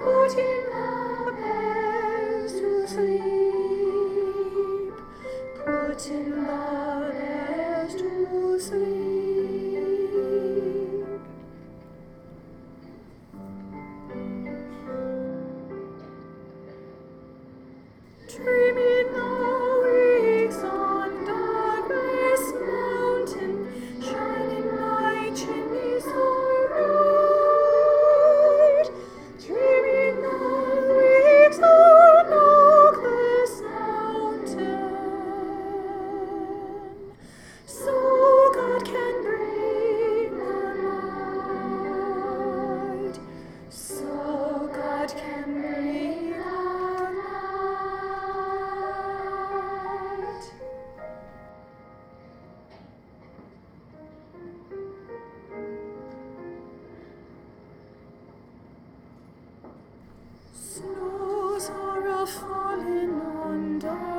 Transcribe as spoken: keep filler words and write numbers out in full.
putting the bears to sleep, putting the bears to sleep. Dreaming the weeks on Douglas Mountain, shining my chimney so bright. Dreaming the weeks on Douglas Mountain, so God can bring the night, so God can bring the night. Snows are a-falling on Douglas